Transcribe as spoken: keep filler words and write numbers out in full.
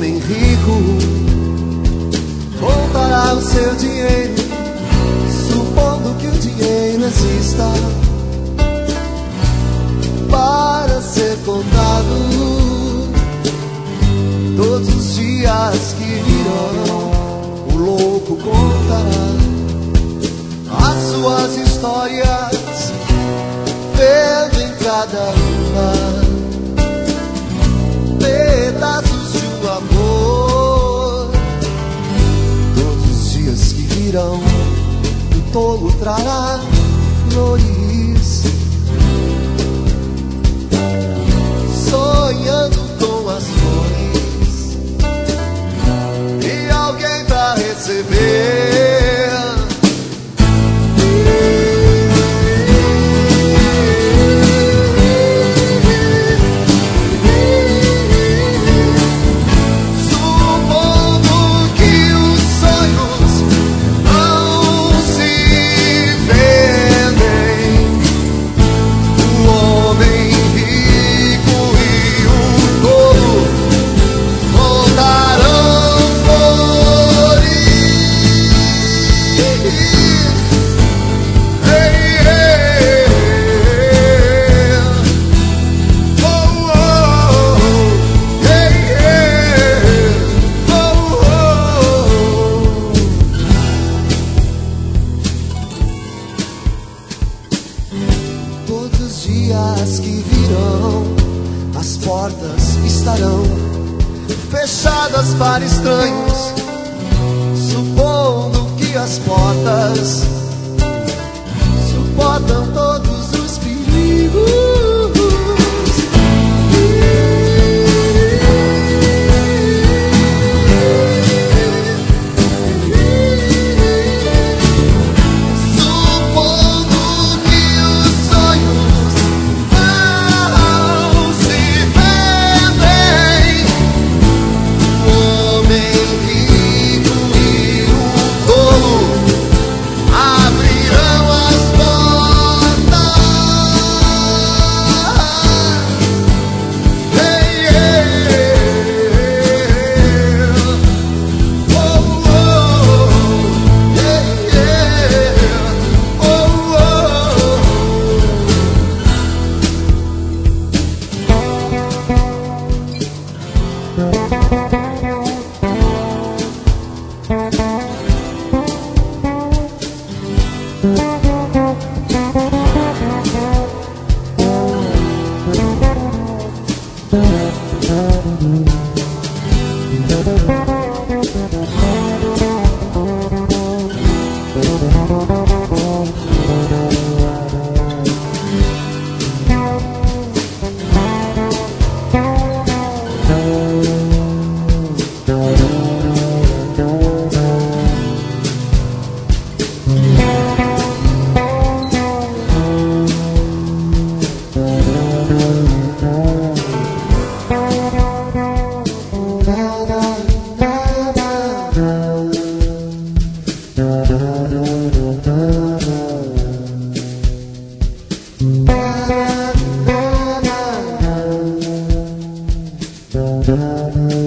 homem rico contará o seu dinheiro, supondo que o dinheiro exista, para ser contado todos os dias que virão. O louco contará as suas histórias, vendo em cada uma pedaços de um amor. Todos os dias que virão, o tolo trará flores, sonhando com as flores, e alguém pra receber. Fechadas para estranhos, supondo que as portas suportam todos os perigos. Da da da